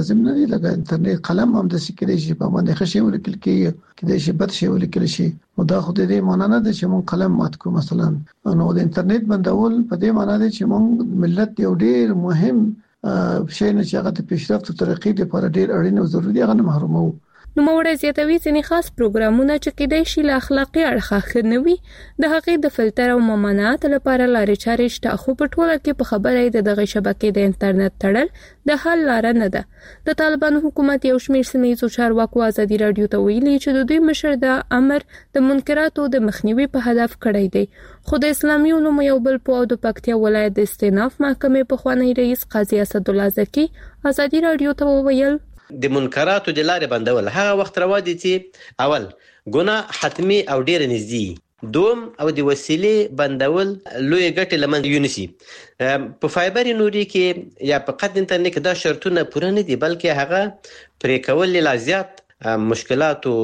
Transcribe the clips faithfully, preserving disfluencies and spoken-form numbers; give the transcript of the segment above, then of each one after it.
لازم نه دی، لکه انټرنیټ قلم هم د سکري شي په باندې خشي ولیکل کیږي کله شي بد شي ولیکل شي. نو دا خو دې معنی نه ده چې مون قلم مات کو مثلا. نو د انټرنیټ بندول په دې معنی ده چې مون ملت یو ډیر مهم شي نه چې هغه د پیشرفت ترقې لپاره ډیر اړین او ضروري هغه محرومو. نو موږ زیاتوي ځینې خاص پروګرامونه چې کېدای شي له اخلاقي اړخه خنوي د هغې د فلټر او ممانعت لپاره لارې چارې شته، خو په ټوله کې په خبره د دغه شبکې د انټرنیټ تړل د حل لاره نه ده. د طالبانو حکومت یو شمېر سیمه‌ییزو چارواکو ازادي راډیو ته ویلي چې د دوی مشر د امر د منکراتو د مخنیوي په هدف کړی دی، خو د اسلامي علومو یو بل پوه د پکتیا ولایت د استیناف محکمې پخوانی رئیس قاضي اسدالله زکي ازادي راډیو ته وویل د منکراتو د لارې بندول هغه وخت روا دي چې اول ګناه حتمی او ډیر نږدې، دوم او د وسیلې بندول لوی ګټې لمن یونسي. په فایبر نوري کې یا په قد انټرنیټ کې دا شرطونه پوره نه دي، بلکې هغه پرې کول لا زیات مشکلات او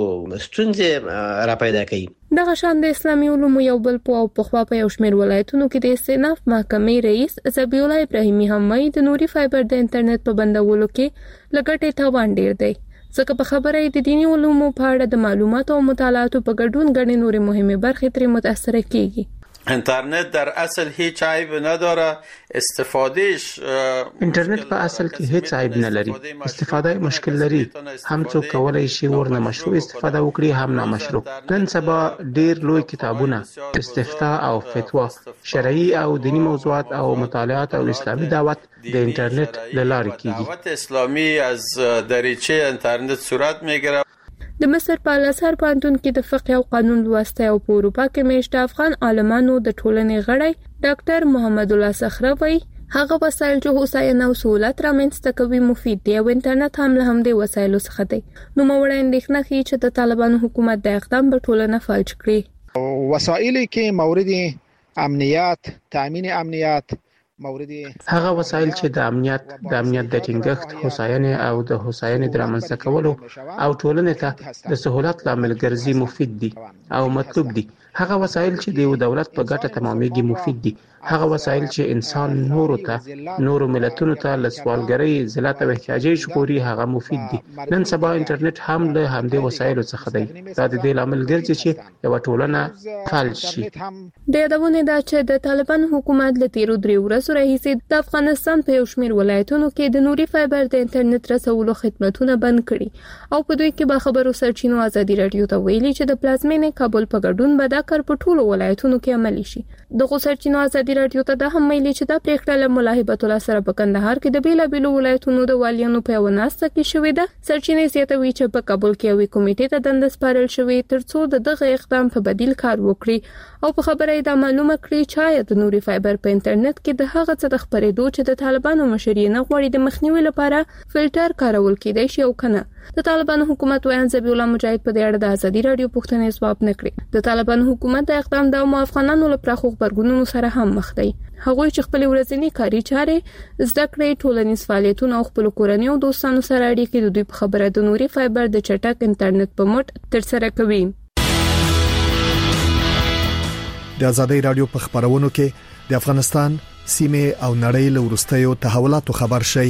ستونزې را پیدا کوي. دغه شان د اسلامي علومو یو بل په او په خوا په یو شمېر ولایتونو کې د استیناف محکمې رئیس ذبیح الله ابراهیمي هم وايي د نوري فایبر د انټرنیټ په بندولو کې لګټې تاوان ډیر دی، ځکه په خبره د دینی علومو په اړه د معلوماتو او مطالعاتو په ګډون غنې نوري مهمه برخې ترې متاثر کیږي. اینترنت در اصل هیچ عیب نداره، استفادهش اینترنت په اصل کې هیڅ عیب نه لري، استفاده مشکل لري. هم څوک کولای شي ورنه مشروع استفاده وکړي هم نامشروع. نن سبا ډیر لوی کتابونه، استفتاء او فتوا، شرعي او دینی موضوعات او مطالعات او اسلامي دعوت د اینترنت له لارې کیږي. دعوت اسلامی از دریچه اینترنت صورت میگیره. د مصر په الازهر پوهنتون کې د فقه او قانون لوسته او په اروپا کې میشته افغان عالمانو د ټولنې غړی ډاکټر محمد الله صخره وایي هغه وسایل چې هوساینه او سہولت رامنځته کوي مفید دي او انټرنیټ هم له همدې وسایلو څخه دی. نو موږ اندېښنه کوي چې د طالبانو حکومت د اقدام په ټولنه فلج کړي. وسایل کې مورد امنیت، تامین امنیت، هغه وسایل چې د امنیت د امنیت د ټینګښت، هوساینې او د هوساینې د رامنځته کولو او ټولنې ته د سہولت لامل ګرځي مفید دي او مطلوب دي. هغه وسایل چې د یو دولت په ګټه تمامېږي مفید دي. هغه وسایل چې انسان نورو ته نورو ملتونو ته له سوالګرۍ، ذلت او احتیاجي ژغوري هغه مفید دي. نن سبا انټرنیټ هم له همدې وسایلو څخه دی. دا د دې لامل ګرځي چې یو ټولنه فلج شي. د یادونه ده چې د طالبان حکومت له تیرو درې ورځو راهیسې د افغانستان په یو شمېر ولایتونو کې د نوري فایبر د انټرنیټ رسولو خدمتونه بند کړي او په دوی کې به خبرو سرچینو ازادي راډیو ته ویلي چې د پلازمینې کابل په ګډون به دا کار په ټولو ولایتونو کې عملي شي. د سرچینو ازادي راډیو ته دا هم ویلي چې دا پریکړه له ملاحبت الله سره په کندهار کې د بیلابیلو ولایتونو د والیانو په یو ناسته کې شوې ده. سرچینې زیاتوي چې په کابل کې یوې کمیټې ته دنده سپارل شوې ترڅو د دغه اقدام په بدیل کار وکړي او په خبره یې دا معلومه کړي چې د نوري فایبر په انټرنیټ کې د هغه څه د خبرېدو چې د طالبانو مشري نه غواړي د مخنیوي لپاره فلټر کارول کېدای شي او کنه. د طالبانو حکومت وایي ذبیح الله مجاهد په دې اړه د ازادي راډیو پوښتنې ځواب نه کړي. د طالبانو حکومت د اقدام د افغانانو لپاره خو خبرګونونو سره هم مخ دی. هغوی چې خپل ورځنی کاري چارې زده کړې، ټولنیز فعالیتونه او خپل کورنۍ او دوستانو سره اړیکې د دوی په خبره د نوري فایبر د چټک انټرنیټ په مټ ترسره کوي. د ازادي راډیو په خبرونو کې د افغانستان سیمه او نړۍ له ورستیو تحولاتو خبر شي.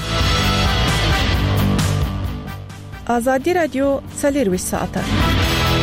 ازادي راډیو څلور ساعته.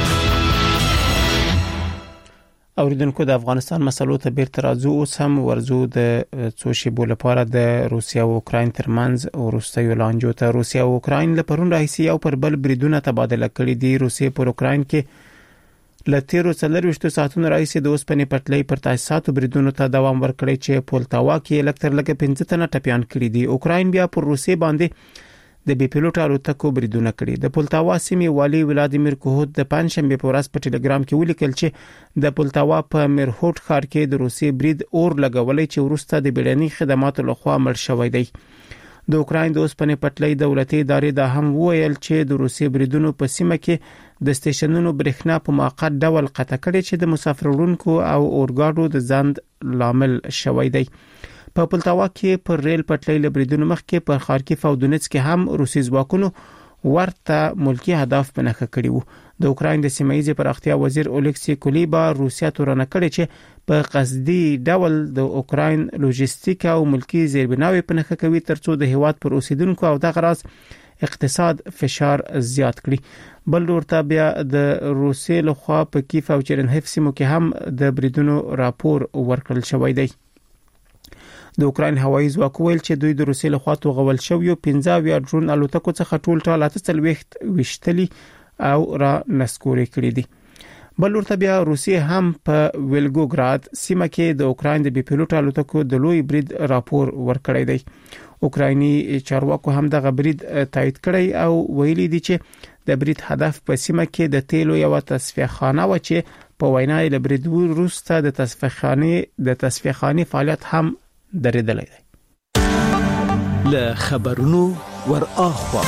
اوریدونکو د افغانستان مسلو ته بیرته راځو. اوس هم ورزو د څو شیبو لپاره د روسیا او اوکراین ترمنځ ورستیو لانجو ته. روسیا او اوکراین له پرون راهیسې یو پر بل بریدونه تبادله کړي دي. روسیا پر اوکراین کې له تیرو څلورویشتو ساعتونو راهیسې د اوسپنې پټلۍ پر تاسیساتو بریدونو ته دوام ورکړی چې پولتاوا کې لکتر لکه پنځه تنه ټپیان کړي دي. اوکراین بیا پر روسیا باندې د بي پيلوټ الوتکو بریدونه کړي. د پولتاوا سیمې والی ولادیمیر کوهوت د پنځشنبه په ورځ په ټلګرام کې ولیکل چې د پولتاوا په میرهوټ ښار کې د روسي برید اور لګولې چې ورسته د بیړني خدماتو لخوا مړ شوی دی. د اوکراین د اوسپنې پټلۍ دولتي ادارې دا هم وویل چې د روسي بریدونو په سیمه کې د سټیشنونو برېښنا په موقت ډول قطع کړي چې د مسافر وړونکو او اورګاډو د ځند لامل شوی دی. په پولتاوا کې پر ریل پټلۍ لبریدونو مخکې پر خارکیف او دونیتسک کې هم روسي ځواکونو ورته ملکی هدف بنخ کړی وو. د اوکراین د سیمایي پراختیا وزیر اولکسی کولیبا روسیا تورنه کړی چې په قصدي ډول د اوکراین لوجستیک او ملکی زیربناوي پنخ کوي ترڅو د هیواد پر اوسیدونکو او د غراس اقتصاد فشار زیات کړي. بل ورته بیا د روسیې لخوا په کیف او چرنهیف سیمو کې هم د بریدونو راپور ورکړل شوی دی. د اوکراین هوایي ځواک ویل چې دوی د روسیې لخوا توغول شوی پنځه اویا ډرون الوتکو څخه ټول ټال اته څلويخت وشتلي او را نسکوري کړی دي. بل ورته بیا روسیې هم په ویلګوګراد سیمه کې د اوکراین د بي پیلوټ الوتکو د لوی برید راپور ورکړی دی. اوکرایني چارواکو هم د غبرید تایید کړی او ویلي دي چې د برید هدف په سیمه کې د تیلو یو تصفیه خانه و چې په وینا له برید وروسته د تصفیه خانه د تصفیه خانه فعالیت هم درېدلی دی. له خبرونو ور اخوا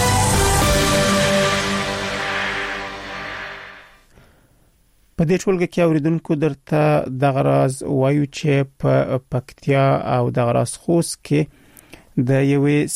په دې ټولګه کې اوریدونکو درته د غراز وایو چې په پکتیا او د غراز خوست کې د یوې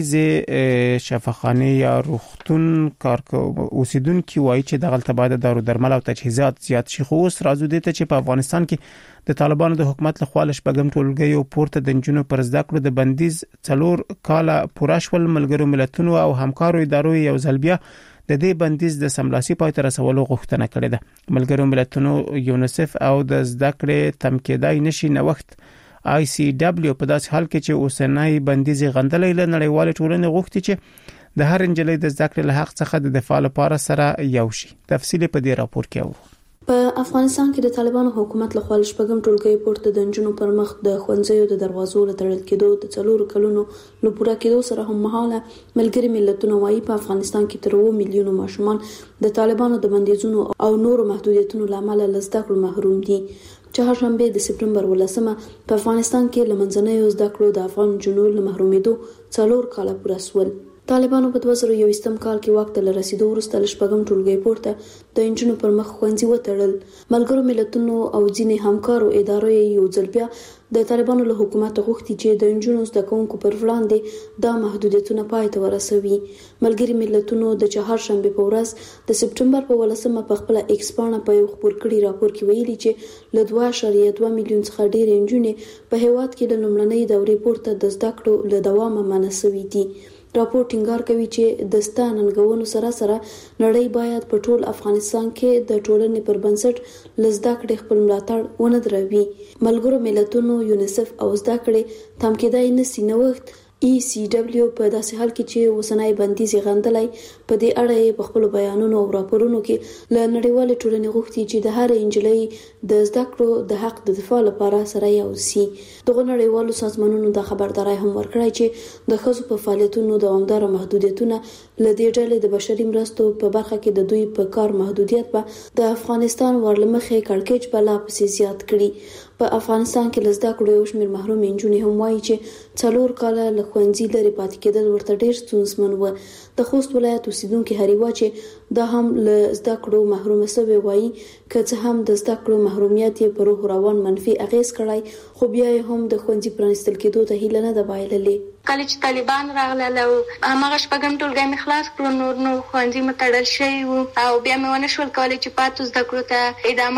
سیمایي شفاخانه یا روغتون کارکو اوسیدونکو وایي چې د غلطه بعد دارو درمل او تجهیزات زیات شي. خو اوس راځو دي ته چې په افغانستان کې د طالبانو د حکومت لخوا لشبګم ټولګي او پورته د جنونو پر زده کړو د بندیز څلور کاله پوره شول. ملګرو ملتونو او همکارو ادارو یو ځل بیا د دې بندیز د سملاسي پای ته رسولو غوښتنه کړې ده. ملګرو ملتونو یونیسف او د زده کړې تمکیدای نشي نوښت آی سی ډبلیو په داسې حال کې چې اوسنۍ بندیز غندلې له نړیوال ټولنې غوښتي چې د هر انجلۍ د زده کړې له حق څخه د دفاع لپاره سره یو شي. تفصیل په دې راپور کې و. په افغانستان کې د طالبانو حکومت له خوا شپږم ټولګي پورته د جنونو پر مخ د خوندزیو د دروازو له تړل کېدو د څلورو کلونو له پوره کېدو سره هم مهاله ملګري ملتونه وايي په افغانستان کې تر اوه میلیونو ماشومان د طالبانو د بندیزونو او نورو محدودیتونو لامل له زده کړو محروم دي. چهارشنبه د سپټمبر ولسمه په افغانستان کې لمنځنۍ زده کړو د افغان جنونو له محرومېدو څلور کاله پوره شول. طالبانو په دوه زره یوویشتم کال کې واک ته رسیدو وروسته له شپږم ټولګي پورته د انجونو پر مخ ښوونځي وتړل. ملګرو ملتونو او ځینې همکارو ادارو یو ځل بیا د طالبانو له حکومت غوښتي چې د انجونو زده کوونکو پر وړاندې دا محدودیتونه پای ته ورسوي. ملګري ملتونو د چهارشنبه په ورځ د سپټمبر په ولسمه په خپل ایکس پاڼه په یو خبر کړي راپور کې ویلي چې له دوه اعشاریه دوه میلیون څخه ډېر انجونې په هیواد کې د لومړنۍ دورې پورته د زده کړو له دوامه منع شوي دي. راپور ټینګار کوي چې د ستاننګونو سره سره نړۍ باید په ټول افغانستان کې د ټولنې پر بنسټ لزده کړې خپل ملاتړ ونه دروي. ملګرو ملتونو یونیسف او زده کړې تمکیدای نسی نوښت ای سی ډبلیو په داسې حال کې چې وسنۍ بندیز غندلای په دې اړه په خپل بیانونو او راپورونو کې له نړیوال ټولنې غوښتي چې د هر انجلۍ د زده کړو د حق د دفاع لپاره سره یو سي. دغه نړیوالو سازمانونو د خبرداري هم ورکړی چې د ښځو په فعالیتونو دوامدار محدودیتونه له دې ډلې د بشري مرستو په برخه کې د دوی په کار محدودیت په د افغانستان ورلمخې کړکېچ بلا پسې زیات کړي. په افغانستان کې لزده کړو یو شمېر محروم انجونې هم وایي چې څلور کاله له ښوونځي لرې پاتې کېدل ورته ډېر ستونزمن و. د خوست ولایت اوسیدونکي هریوا چې دا هم له زده کړو محرومه شوی وایي که څه هم د زده کړو محرومیت یې په روح روان منفي اغیز کړی خو بیا یې هم د ښوونځي پرانیستل کېدو ته هیله نه ده بایللې. کله چې طالبان راغلل او هغه شپږم ټولګی مې خلاص کړو نور نو ښوونځي مې تړل شوي وو او بیا مې ونه شول کولی چې پاتو زده کړو ته ادامه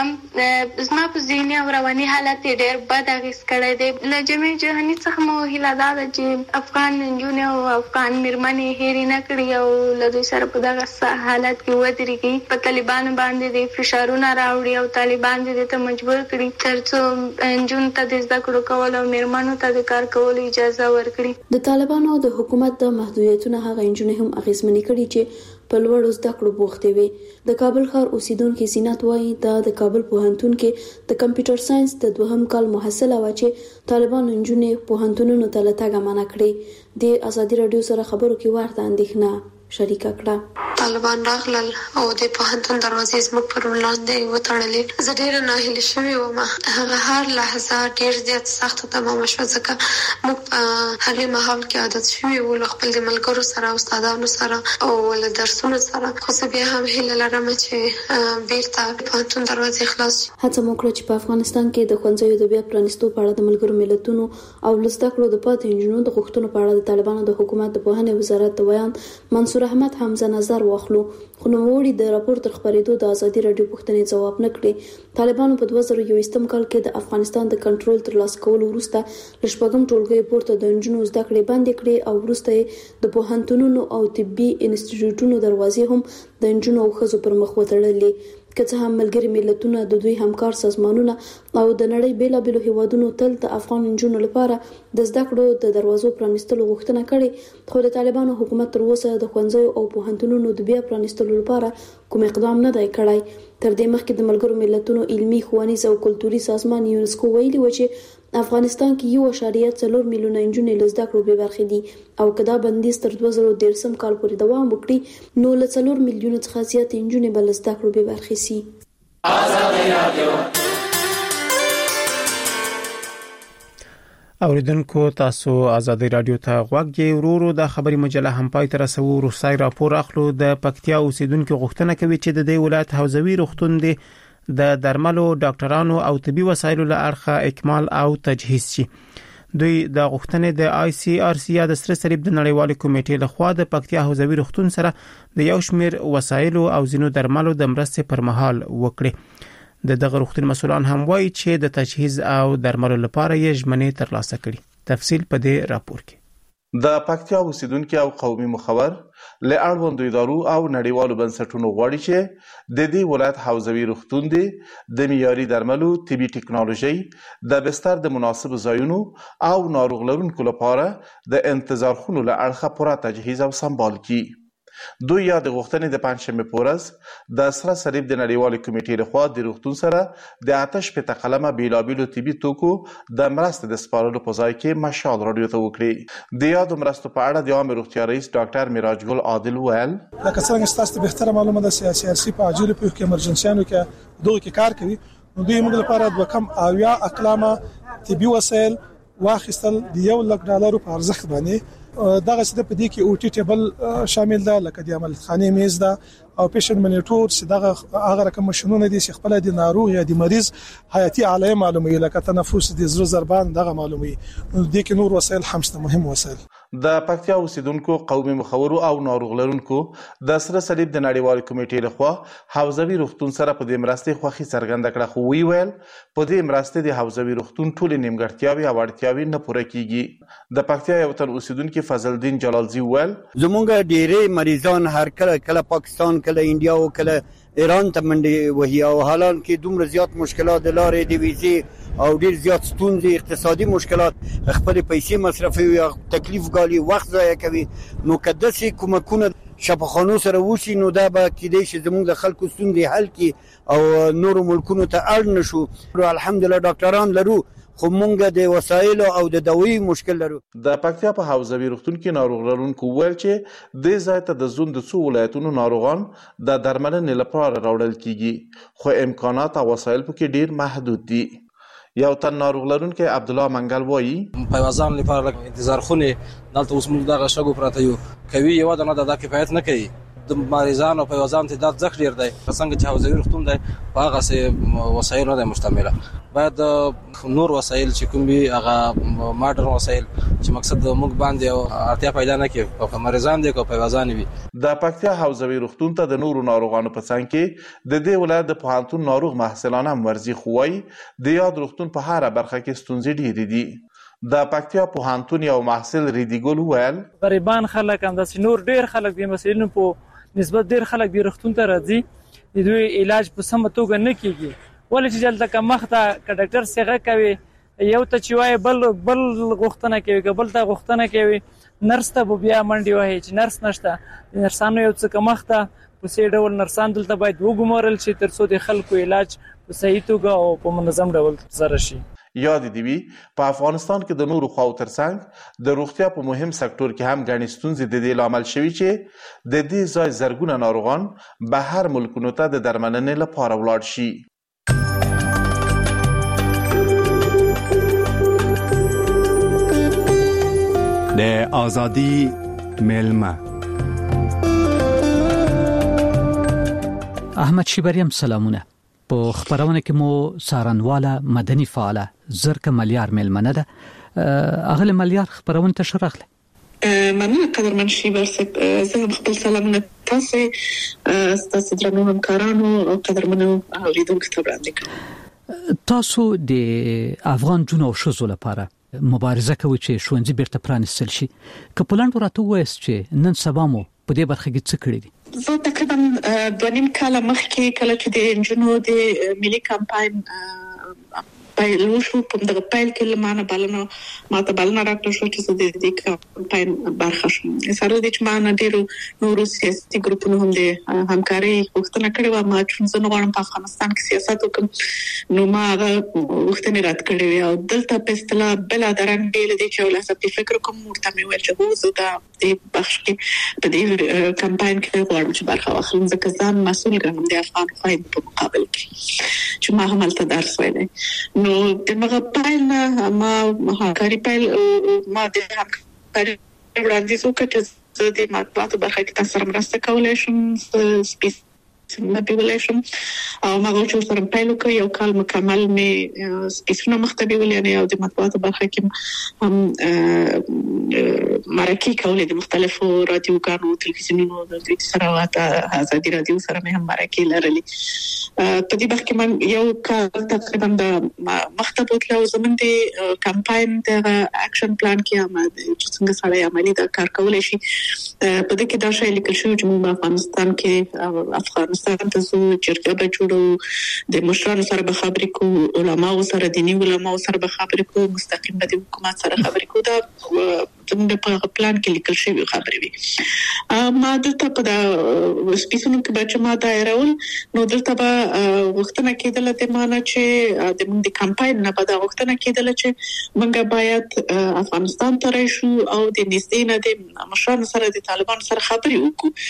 ورکړم. زما په ذهني او رواني حالت یې ډېر بد اغېز کړی دی. له جمعې جهاني څخه مو هیله دا ده چې افغان نجونې او افغان مېرمنې هېرې نه کړي او له دوی سره په دغه حالت کې ودرېږي. په طالبانو باندې د فشارونه راوړي او طالبان دې ته مجبور کړي تر څو نجونو ته د زده کړو کول او مېرمنو ته د کار کولو اجازه ورکړي. د طالبانو د حکومت د محدودیتونو هغه انجونې هم اغیزمنې کړي چې په لوړو زده کړو بوختې وي. د کابل ښار اوسیدونکي زینت وایي دا د کابل پوهنتون کې د کمپیوټر ساينس د دوهم کال محصله و چې طالبانو انجونې پوهنتونونو ته له تګه منع کړي. د ازادي رادیو سره خبرو کې ورته اندېښنه شریکه کړه. طالبان راغلل او د پوهنتون دروازې زموږ پر وړاندې وتړلې. زه ډېره ناهیلې شوې وم. هغه هر لحظه ډېر زیات سخت تمام شو ځکه موږ هغه مهال کې عادت شوې و له خپل ملګرو سره او استادانو سره او له درسونو سره. خو زه بیا هم هیله لرم چې بیرته پوهنتون دروازې خلاص شي. هڅه وکړه چې په افغانستان کې د ښوونځیو د بیا پرانیستو په اړه د ملګرو ملتونو او لزده کړو د پاتې انجنونو د غوښتنو په اړه د طالبانو د حکومت د پوهنې وزارت د ویان منصور احمد حمزه نظر واخلو، خو نوموړي د راپور تر خبرېدو د ازادي رادیو پوښتنې ځواب نه کړي. طالبانو په دوه زره یوویشتم کال کې د افغانستان د کنټرول ترلاسه کولو وروسته له شپږم ټولګي پورته د انجنونو زده کړې بندې کړې او وروسته د پوهنتونونو او طبي انسټیټیوټونو دروازې هم د انجنونو او ښځو پر مخ وتړلې. که څه هم ملګري ملتونه د دوی همکار سازمانونه او د نړۍ بیلابېلو هیوادونو تل د افغان نجونو لپاره د زده کړو د دروازو پرانیستلو غوښتنه کړې، خو د طالبانو حکومت تر اوسه د ښوونځیو او پوهنتونونو د بیا پرانیستلو لپاره کوم اقدام نه دی کړی. تر دې مخکې د ملګرو ملتونو علمي، ښوونیز او کلتوري سازمان یونسکو ویلي و چې افغانستان کې یو اعشاریه څلور میلیونه نجونې له زده کړو بې برخې دي او که دا بندیز تر دوه زره دېرشم کال پورې دوام وکړي نو له څلور میلیونه څخه زیاتې نجونې به له زده کړو بې برخې سي. اوریدونکو تاسو آزادی رادیو ته غوږ یې. ورورو د خبري مجله هم پای تر رسو روسای راپور اخلو. د پکتیا اوسیدونکو غوښتنه کوي چې د دې ولایت حوزوي روغتون دی د درملو، ډاکټرانو او طبي وسایلو له اړخه اکمال او تجهیز شي. دوی د غوښتنې د آی سی آر سی یا د سره صلیب د نړیوال کمیټې لخوا د پکتیا حوزوي روغتون سره د یو شمیر وسایلو او ځینو درملو د مرستې پر مهال وکړي. د دغه روغتون مسؤلان هم وایي چې د تجهیز او درملو لپاره یې ژمنې ترلاسه کړي. تفصیل په دې راپور کې. د پکتیا اوسیدونکو او قومي مخور له اړوندو ادارو او نړیوالو بنسټونو غواړي چې د دې ولایت حوزوي روغتون دی د معیاري درملو، طبي ټکنالوژي، د بستر د مناسب ځایونو او ناروغ لرونکو لپاره د انتظار خونو له اړخه پوره تجهیز او سمبال کړي. دوی یا د غوښتنې د پنځشنبه په ورځ د سره صلیب د نړیوال کمیټې لخوا د روغتون سره د آتش په قلمه بیلابیلو طبي توکو د مرستې د سپارلو په ځای کې مشال رادیو ته وکړي. د یادو مرستو په اړه د عامه روغتیا رئیس ډاکټر میراج ګل عادل ویل لکه څنګه ستاسو ته بهتره معلومه ده چې سیاسي په عاجل په کې امرجنسيانو کې دوی کې کار کوي، نو دوی موږ لپاره د کم اویا اقلامه طبي وسایل واخیستل د یو لک ډالرو په ارزښت باندې. دغه څه په دې کې او ټي ټیبل شامل ده، لکه د عمل خانه میز ده او پیشن منیټور چې دغه هغه رقم ماشينونه دي چې خپل د ناروغ یا د مریض حیاتي علایم معلومي، لکه تنفس، د زړه ضربان دغه معلومي. د کې نور وسایل همشته مهم وسایل. د پکتیا اوسیدونکو قومي مخورو او ناروغ لرونکو د سره صلیب د نړیوال کمیټې لخوا حوزوي روغتون سره په دې مرستې خوښي څرګنده کړه، خو وی ویل په دې مرستې د حوزوي روغتون ټول نیمګړتیاوي او اړتیاوي نه پوره کیږي. د پکتیا یو تن اوسیدونکو فضل الدین جلالزی ویل زمونږ ډېرې مریضان هر کله کله پاکستان، کله انډیا او کله ایران ته منډي وهي او حالان کې دومره زیات مشکلات د لارې د ویزې او ډېر زیات ستونزې، اقتصادي مشکلات، خپل پیسې مصرفوي او تکلیف ګالي، وخت ضایع کوي. نو که داسې کومکونه شفاخانو سره وشي نو دا به کېدای شي زموږ د خلکو ستونزې حل کړي او نورو ملکونو ته اړ نه شو. الحمدلله ډاکټران لرو خو مونږ د وسایلو او د دوی مشکل لرو. د پکتیا په حوزوي روغتون کې ناروغ لرونکو ویل چې د ځای ته د زون د څو ولایتونو ناروغان د درملنې لپاره راوړل کیږي، خو امکانات او وسایل پکې ډیر محدود دي. یو تن ناروغ لرونکی عبدالله منګل وایي پیوازان لپاره انتظار خونه دلته اوس موږ دغه شګو پراته یو کوي یو د نه د کفایت نه کوي. د مریضانو په وزن تعداد ځکه ډیر دی، څنګه چې حوزوي روغتون دی په هغه سه وسایل نه مشتمله. باید نور وسایل چې کوم وي هغه ماډرن وسایل چې مقصد موږ باندې اړتیا پیدا نه کوي په مریضان دي کو په وزن وي. د پکتیا حوزوي روغتون ته د نورو ناروغانو په څنګ کې د دې ولایت د پوهنتون ناروغ محصلان هم ورزي خوای د یاد روغتون په هر برخه کې ستونزې ډېرې دي. د پکتیا پوهنتون یو محصل ریدیګل ویل غریبان خلک هم د نور ډیر خلک د مسلینو په نسبت ډیر خلک د روغتون ته راځي، د دوی علاج په سمه توګه نه کیږي. ولې چې دلته که مخته که ډاکټر څنګه کوي یو ته چې وایي بل بل غوښتنه کوي، که بل ته غوښتنه کوي نرس ته به بیا منډې وهي چې نرس نشته. د نرسانو یو څه مخته په سې ډول نرسان دلته باید وګمارل شي تر څو د خلکو علاج په صحیح توګه او په منظم ډول ترسره شي. یاد دی وی په افغانستان کې د نورو خواو ترڅنګ د روغتیا په مهم سکتور کې هم غني ستونزې د دې لامل شوي چې د دې ځای زرګونه ناروغان بهر ملکونو ته د درملنې لپاره ولاړ شي. د ازادي ملما احمد شیبریم سلامونه. په خبرونه کې مو سارنواله مدني فعاله زرکه ملیار ملمنه ده. اغله ملیار خبرونه ته شرحله. مننه قدرمن شیبر صاحب، زه خپل سلامونه تاسو تاسو درنو همکارانو او قدرمنو اوریدونکو ته وړاندې کوم. تاسو د افغان جنو شوزو لپاره مبارزه کوي چې شونځي بیرته پرانستل شي. کپلان ورته وایي چې نن سبا مو په دې برخه کې څه کړی دي؟ زه تقریبا دوه نیم کال مخکې کله چې د انجنونو د ملي کمپاین پیل وشو په دغه پیل کې لمانه بلنه ماته بلنه راکړل شو چې د دې کمپاین برخه شم. سره د چې ما ډیرو نورو سیاسي ګروپونو هم د همکاري غوښتنه کړې و، ما چې زه غواړم په افغانستان کې سیاست وکړم، نو ما هغه غوښتنې رد کړې وې او دلته په اصطلاح بل درن بیل دي چې ولاسه فکر کوم ورته مې ویل چې زه د دې بخش کې په دې کمپاین کې غواړم چې برخه واخلم، ځکه ځان مسؤل ګڼم د افغان خویندو په مقابل کې چې ما هم هلته درس ویلی. نو د مغه پایل نه ما همکاري پیل ما د همکاري وړاندیز وکړ چې د مطبوعاتو برخه کې تاسو سره مرسته کولای شم، سپیس مې ویلای شم او ما غوښتل سره پیل وکړ. یو کال مکمل مې سپیسونه مختبي ولې او د مطبوعاتو برخه کې هم مرکه کولې د مختلفو رادیوګانو تلویزیونونو د دې سره واته ازادي رادیو سره مې هم مرکه لرلې. په دې بخ کې من یو کال تقریبا د مختبوت له زمون د کمپاین د اکشن پلان کې هم چې څنګه سره عملی دا کار کولای شي. په دې کې دا شی لیکل شوی چې موږ په افغانستان کې افغانستان ته زو چرګه به جوړو، د مشرانو سره به خبرې کوو، علماو سره دیني علماو سره به خبرې کوو، مستقیم به د حکومت سره خبرې کوو. دا زموږ په پلان کې لیکل شوی خبرې وي. ما دلته په دا سپیسونو کې به ما دا راول نو دلته به وختونه کېدل د معنی چې د موږ د کمپاین نه په دا وختونه کېدل چې موږ باید افغانستان ته راشو او د نږدې نه د مشرانو سره د طالبان سره خبرې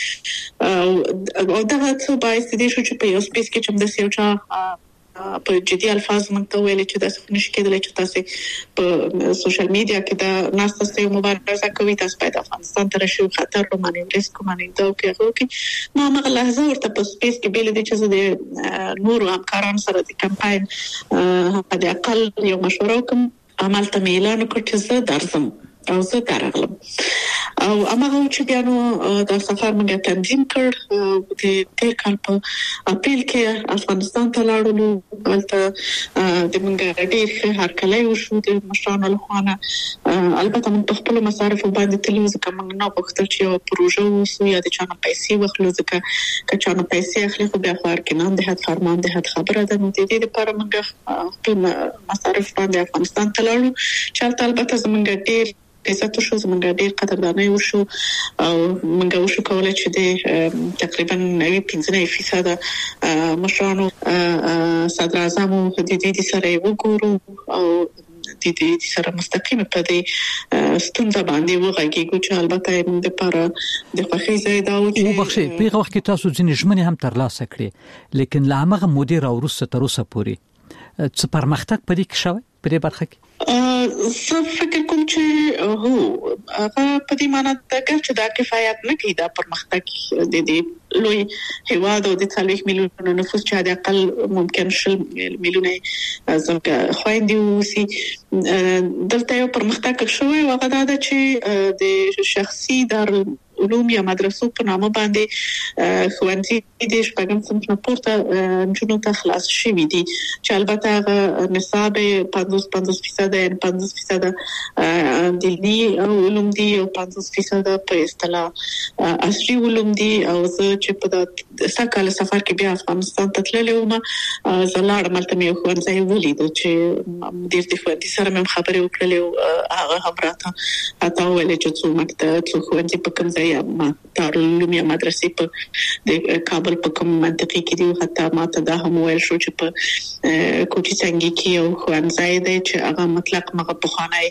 وکړو. او دا څه باعث دي چې په یو سپیس کې چې د سیوچا په جدي الفاظ مونږ ته ویل چې تاسو نشئ کېدلی چې تاسو په سوشل میډیا کې دا ناسته سه مبارزه کوي، تاسو باید افغانستان ته راشئ، خطر رو مانی ریسک مانی دا کې هغه کې ما هغه لحظه ورته په سپیس کې بیل دي چې د نورو همکارانو سره د کمپاین په دې اقل یو مشوره کوم عمل ته اعلان وکړ چې زه درځم او زه درغلم. او امغه چې بیا نو د سفر موږ تنظیم کړ د تیر کال په اپریل کې افغانستان ته لاړو. هلته د موږ ډېر هرکلی وشو د مشرانو لخوا نه. البته موږ په خپل مصارف باندې تلو ځکه موږ نه غوښتل چې یو پروژه وسو یا د چانه پیسې واخلو، ځکه که چانه پیسې اخلي خو بیا خو ارکانان د حد فرمان د حد خبره ده. نو د دې لپاره موږ خپل مصارف باندې افغانستان ته لاړو چې البته زموږ ډېر عزت شو، زمونږ ډېر قدرداني وشو او موږ وشو کولای چې د تقریبا نوي پنځه فیصد مشرانو صدر اعظم د دې سره وګورو او د دې سره مستقیم په دې ستونزه باندې وغږیږو چې البته موږ لپاره د خوښۍ ځای دا و چې وبخښئ په هغه وخت کې تاسو ځینې ژمنې هم ترلاسه کړې، لیکن لا هغه مدیر او وروسته تر اوسه پورې څه پرمختګ پدې کې شوی په دې برخه کې؟ زه فکر کوم چې هو هغه په دې معنی ده چې دا کفایت نه کوي دا پرمختګ د دې لوی هیواد او د څلوېښت میلیونه نفوس چې د اقل ممکن شل میلیونه زموږ خويندې وسی دلته یو پرمختګ شوی و. هغه دا چې د شخصي دار علوم یا مدرسو په نامه باندې ښوونځي د شپږم صنف نه پورته جنو ته خلاص شوي دي چې البته هغه نصاب پنځوس پنځوس فیصد یا پنځوس فیصد دیني علوم دي او پنځوس فیصد په اصطلاح عصري علوم دي. او زه چې په سکهاله سفر کې بیا افغانستان ته تللی وم، زه لاړم هلته مې یو ښوونځی ولید چې مدیر د ښوونځي سره مې خبرې وکړلې او هغه هم راته حتی وویل چې څو مکتب څو ښوونځي په کوم ځای یا دارالعلوم یا مدرسې په د کابل په کوم منطقه کې دی. حتی ماته دا هم ویل شو چې په کوټی څنګه کې یو ښوونځی دی چې هغه مطلق مغه بخانه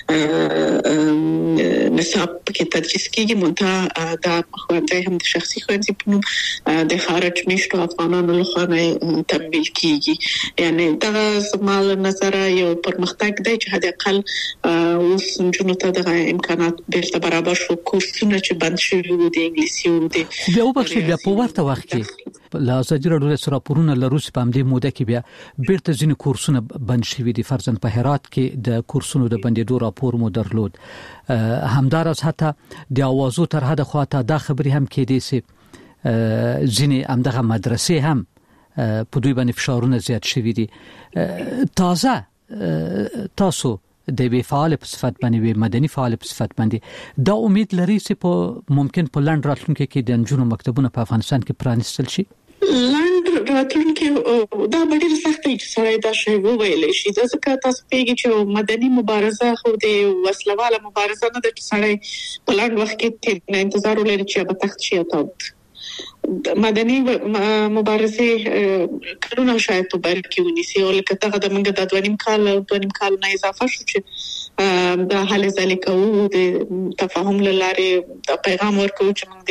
نصاب کې تدریس کیږي، مونږ دا ښوونځی هم د شخصي ښوونځي په نوم د خارج میشتو افغانانو لخوا تمویل کیږي. یعنی دا زموږ نظر یو پرمختګ دی چې حد اقل اوس جنونو ته د امکانات بیرته برابر شو. کورسونه چې بند شوي وو د انګلیسي او د بیا وبخښي بیا په ورته وخت کې لا ازادي راډیو سره راپورونه لروس په همدې موده کې بیا بیرته ځینې کورسونه بند شوي دي. فرضاً په هرات کې د کورسونو د بندیدو راپور مو درلود. همدارس حتی د اوازو تر حد خواته دا خبري هم کې دي چې ځینې همدغه مدرسې هم په دوی باندې فشارونه زیات شوي دي. تازه تاسو د بي فعال په صفت باندې وي مدني فعال په صفت باندې دا امید لري چې په ممکن په لند راتلونکي کې د انجونو مکتبونه په افغانستان کې پرانیستل شي؟ لند راتلونکي دا ډېر سخت دي چې سړی دا شی وویل شي. ځکه تاسو پیږي چې مدني مبارزه خو د وسلواله مبارزه نه ده چې سړی په لند وخت کې انتظار ولري چې به تخت شي. تاسو مدني مبارزه کلونه شاید په بر کې ونیسي او لکه څنګه د منګه د دویم کال دویم کال نه اضافه شو چې د حل ذالک او د تفاهم لاره د پیغام ورکو چې موږ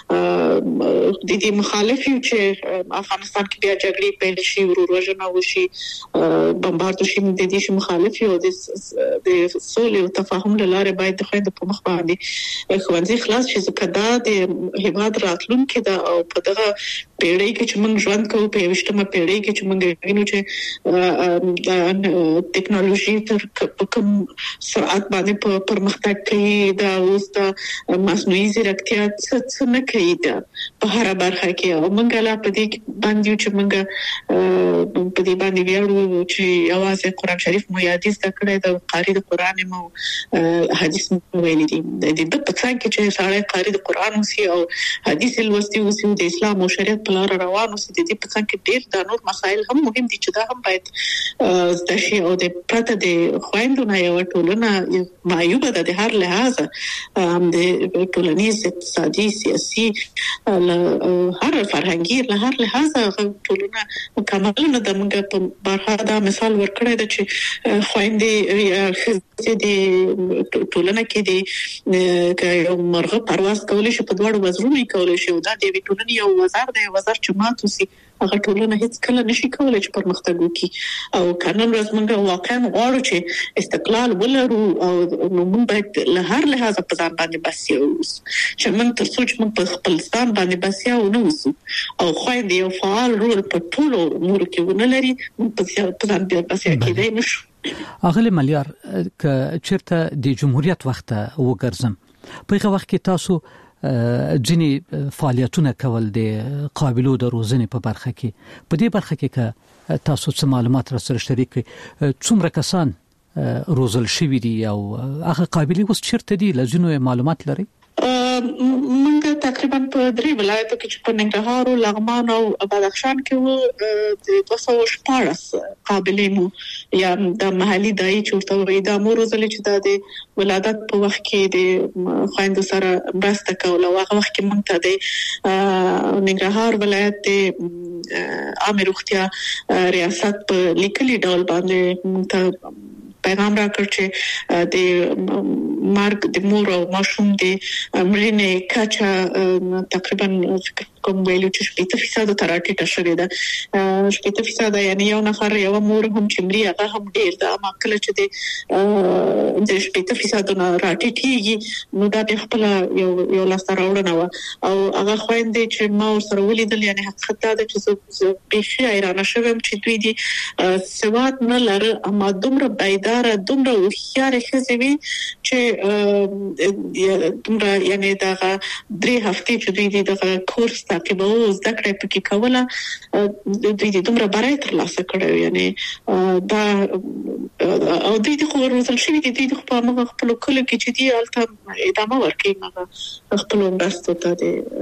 د د دې مخالف یو چې افغانستان کې بیا جګړې پیل شي وروژنه وشي بمبارد شي د دې مخالف یو د سولې او تفاهم لاره باید د خويند په مخ باندې خوانځي خلاص شي. ځکه دا د هیواد راتلونکي دا او په دغه پیړۍ کې چې موږ ژوند کوو په یوشتمه پیړۍ کې چې موږ وینو چې د ټیکنالوژي تر کوم سرعت باندې پرمختګ کوي دا اوس د مصنوعي ځیرکتیا څه نه کوي دا په هر برخه کې. او موږ لا په دې باندې چې موږ په دې باندې ویاړو چې اواز قرآن شریف مو یادیز کړی د قاری د قرآن مو حدیث مو ویلي دي د دې په څنګه چې سړی قاری د قرآن اوسي او حدیث الوستي اوسي د اسلام او شریعت په لار روان اوسي. د دې په څنګه کې ډېر د نور مسایل هم مهم دي چې دا هم باید د شی او د پرته د خويندونو یو ټولنه معیوبه ده د هر لحاظ د ټولنیز اقتصادي سیاسي هر فرهنګي له هر لحاظ ټولنه مکمل نه د موږ په برخه دا مثال ورکړی دی چې خويندې د ټولنه کې د یو مرغه پرواز کولی شي په دوړو وزرونه کولی شي. دا د ټولنې یو وزر دی وزر چې ماتو سي هغه ټولنه هیڅ کله نشي کولای چې پرمختګ وکړي. او قانون رسمنګ واقعا غواړو چې استقلال ولرو او موږ باید له هر لحاظ په ځان باندې بسیا اوسو چې موږ تر څو چې موږ په خپل ځان باندې بسیا ونه اوسو او خويندې یو فعال رول په ټولو امور کې ونه لري په ځان باندې بسیا کېدای نشو. اغلی ملیار ک چیرته د جمهوریت وخت وګرځم په هغه وخت کې تاسو ځینې فعالیتونه کول د قابلو د روزنې په برخه کې په دې برخه کې ک تاسو څه معلومات را سره شریک کړئ څومره کسان روزل شوي دي او هغه قابلیت اوس چیرته دي لزینو معلومات لري؟ موږ تقریبا په درې ولایتو کې چې په ننګرهار او لغمان او بدخشان کې وو د دوه سوه شپاړس قابلې مو یا د محلي دای چورته وې د امور زلې چې د ولادت په وخت کې د خويندو سره مرسته کوله. هغه وخت کې موږ ته د ننګرهار ولایت د عامه روغتیا ریاست په لیکلي ډول باندې موږ ته پیغام راکړ چې د مارک د مور او ماشوم د مړینې کچا تقریبا کوم ویلو چې شپږ فیصد تر راټیټه شوې ده. شپږ فیصد یعنی یو نفر یو مور هم چې مړی هغه هم ډیر ده. اما کله چې د د شپږ فیصد نه راټیټيږي نو دا د خپل یو یو لاسته راوړنه و او هغه خويندې چې ما سره ولیدل یعنی حقیقت دا چې په خي ایران شوم چې دوی دي سواد نه لري اما دومره بيدار دومره هوښیار خزوي چې دومره یعنی دا درې هفتې چې دوی دي د کورس تعقیبو زده کړې پکې کوله دوی دي دومره برای تر لاسه کړو یعنی دا او دوی د خو روزل شوی دي د خپل موږ خپل کله کې چې دی الته ادامه ورکړي موږ خپل مرسته ته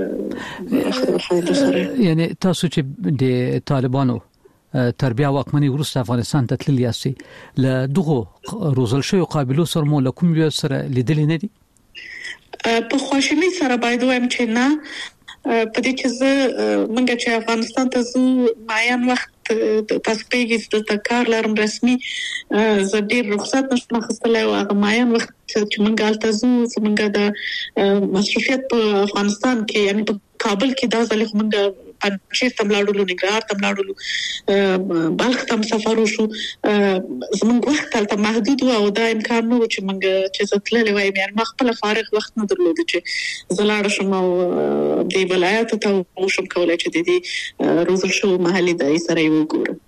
دي. یعنی تاسو چې د طالبانو تربیه واکمنی ورسته افغانستان ته تللی یاستئ له دغه روزل شوی قابلیت سره مو له کوم یو سره لیدل نه دي؟ په خوشحالي سره باید وایم چې نه په دې چې زه منګه چې افغانستان ته زو معین وخت تاسو پیګی د کار لرم رسمي زه ډیر رخصت نشم اخیستلای او هغه معین وخت چې منګه الته زو منګه د مصرفیت په افغانستان کې یعنی په کابل کې دا ځل منګه پنځه تملاړو نګرهار تملاړو بلخ تم سفر وشو زمونږ وخت تل محدود او دا امکان نو چې منګه چې زتللې وای مې ما خپل فارغ وخت نه درلود چې زلاړ شم او د ولایت ته وشم کولای چې د دې روزل شو محلي د سره وګورم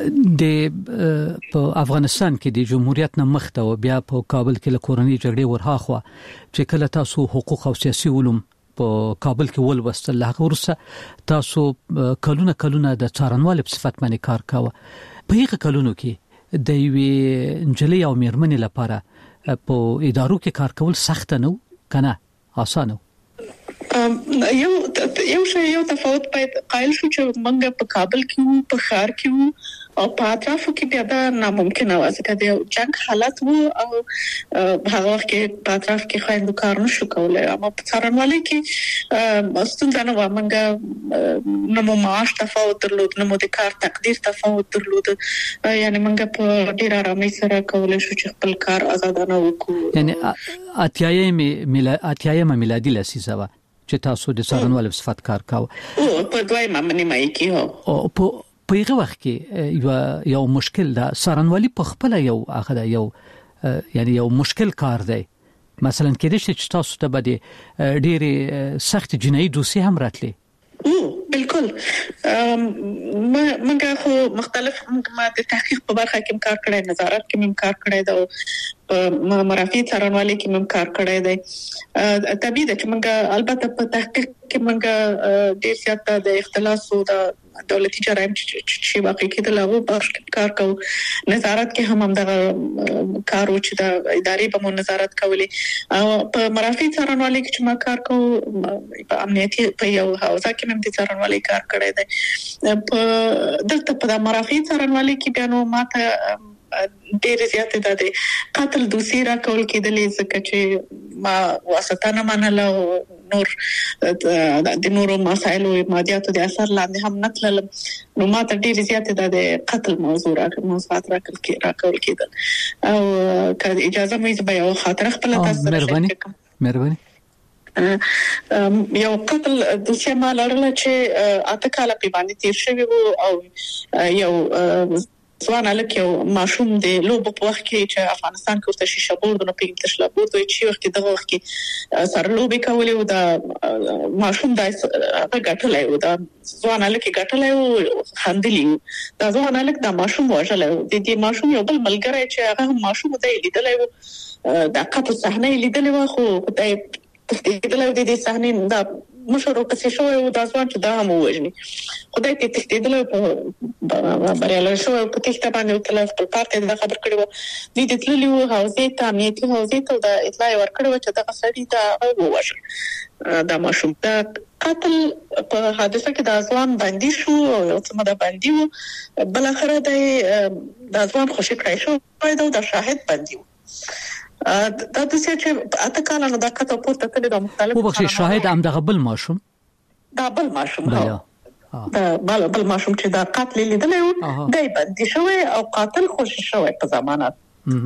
د په افغانستان کې د جمهوریت نه مخته او بیا په کابل کې له کورنۍ جګړې ورهاخوا چې کله تاسو حقوق او سیاسي علوم په کابل کې ولوستل هغه ورسره تاسو کلونه کلونه د څارنوال په صفت باندې کار کاوه په هغه کلونو کې د یوې انجلۍ او میرمنې لپاره په ادارو کې کار کول سخت نه کنه آسانه یو یو شی یو تفاوت باید قائل شو چې منګه په کابل کې وو په ښار کې وو او په اطرافو کې بیا دا ناممکن و ځکه د جنگ حالت وو او هغه وخت کې په اطراف کې خويندو کار نشو کولای اما په څارنوالۍ کې ستونزه نه و منګه نو معاش تفاوت درلود نو د کار تقدیر تفاوت درلود یعنی منګه په ډیر آرامۍ سره کولای شو چې خپل کار آزادانه وکړو یعنی اتیایم میلادي میلادي لسیزه چې تاسو د څارنوال په صفت کار کاوه او په دوی مامنې مای کې او په په هغه وخت کې یو یو مشکل دا څارنوالي په خپل یو اخره یو یعنی یو مشکل کار دی مثلا کېدې چې تاسو ته بده ډېری سخت جنایي دوسیه هم راتلي بالکل منګه خو مختلف ما د تحقیق په برخه کې کار کړی نظارت کې کار کړی دا مرافي څارنوالي کې کار کړی دی طبيعي ده چې منګه البته په تحقیق کې منګه ډېر زیات د اختلاس او د دولتي جرایم چې واقع کېدل هغه په کار کو نظارت کې هم هم د کار او چې د ادارې په نظارت کولې او په مرافي څارنوالي کې چې ما کار کو په امنیتي په یو حوزه کې هم د څارنوالي کار کړی دی په دلته په مرافي څارنوالي کې بیا نو ماته ډېر زیات د قتل دوسیه را کول کېدلې ځکه چې ما واسطه نه منله نور د نورو مسایلو مادیاتو د اثر لاندې هم نتلل نو ما ته ډېر زیات د قتل موضوع راکړ موضوعات راکړل کې راکول کېدل او که اجازه مې به یو خاطر خپل تاسو سره مهرباني مهرباني یو قتل دوسیه ما لرله چې اته کاله په باندې تیر شوی وو او یو ځوان الک یو ماشوم د لوب په وخت کې چې افغانستان کې ورته شیشه بورد نو پیګ تشلا بورد وي چې وخت دغه وخت کې سره لوبي کولې او دا ماشوم د هغه غټلای او دا ځوان الک غټلای او خندلی دا ځوان الک دا ماشوم وژلای د دې ماشوم یو بل ملګری چې هغه ماشوم د لیدلای دا قتل صحنه لیدلې و خو د لیدلای د دې صحنه دا مشورو کې شو او د ځوان چې دا هم وژني خدای ته تختیدل په بریاله شو په تخته باندې تلف په پارت د خبر کړو د دې تللی وو حوزه ته امنیتي حوزه ته د اطلاع ورکړو چې دا سړی دا وژل دا ماشوم دا قتل په حادثه کې د ځوان باندې شو او څه مده باندې وو بل اخره د ځوان خوشی کړی شو دا د شاهد باندې دا د څه چې اته کال نه دا کته پورته کړی د مختلف وبخښي شاهد هم د بل ماشوم دا بل ماشوم دا بل بل ماشوم چې دا قتل لیدلی و دای باندې شوی او قاتل خوشی شوی په ضمانت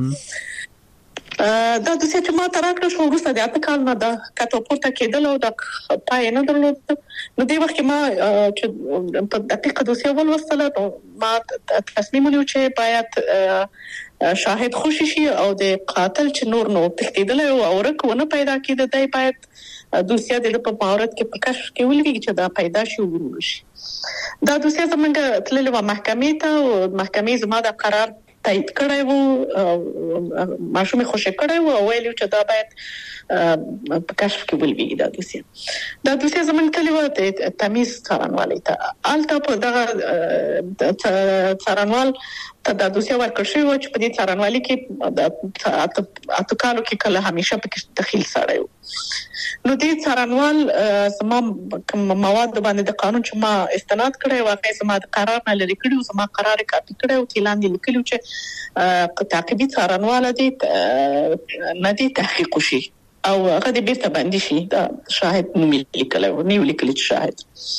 دا د څه چې ما تراکړ شو ورسته د اته کال نه دا کته پورته کېدل او دا پای نه درلود نو دی وخت ما چې په دقیقه دوسیه ولوستله ما تصمیم ونیو چې باید شاهد خوشی شي او د قاتل چې نور نو تختیدل او اورکونه پیدا کېده دای باید دوسیه د په مهارت کې په کشف کې ولوي چې دا پیدا شي ورشي دا دوسیه زمونږ تللی و محکمې ته او محکمې زما د قرار تایید کړی وو ماشوم خوشی کړی وو او ویلو چې دا باید په کشف کې ولوي دا دوسیه دا دوسیه زمونږ تللی و د تمیز څارنوالۍ ته الته په دغه څارنوال ته د دوسیه ورکړ شوی و چې په دې څارنوالۍ کې د اته کالو کې کله همیشه پکې دخیل سره یو نو دې څارنوال سم مواد باندې د قانون چې ما استناد کړی واقعي سم د قرار نه لري کړی سم قرار کاپی کړی او اعلان دي لیکلو چې تعقیبي څارنوال دې نه دي تحقیق شي او هغه د بیرته باندې شي دا شاهد نوم لیکل او نیو لیکل شاهد